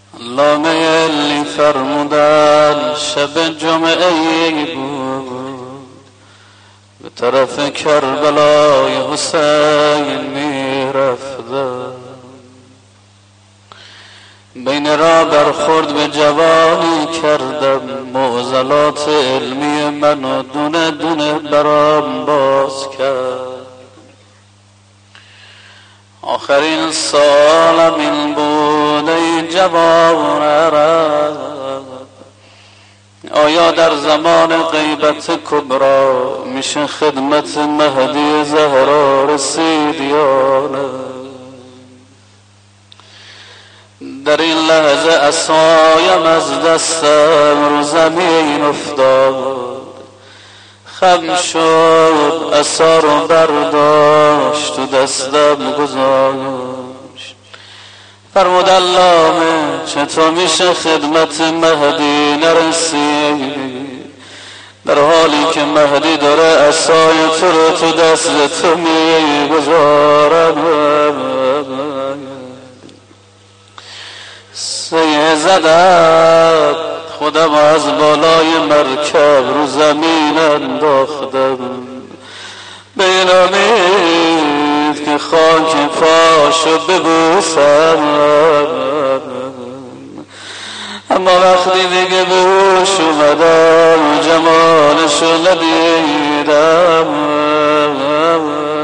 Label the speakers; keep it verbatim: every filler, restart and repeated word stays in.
Speaker 1: علامه علی فرمودن شب جمعه بود به طرف کربلای حسین می رفتم، بین را برخورد به جوانی کردم، معضلات علمی منو دونه دونه برام باز کرد. آخرین سالم این بود ای جوان عرب، آیا در زمان غیبت کبرا میشه خدمت مهدی زهرا رسید یا نه؟ در این لحظه عصایم از دستم رو زمین افتاد، خم شد عصا رو برداشت تو دستم گذاشت، فرمود علامه چطور میشه خدمت مهدی نرسی در حالی که مهدی داره عصای تو رو تو دست تو میگذارد؟ سیه زدم خودم از بالای مرکب رو زمین انداختم، به این امید که خاک پاشو ببوسم، اما وقتی دیگه به هوش اومدم جمالشو ندیدم.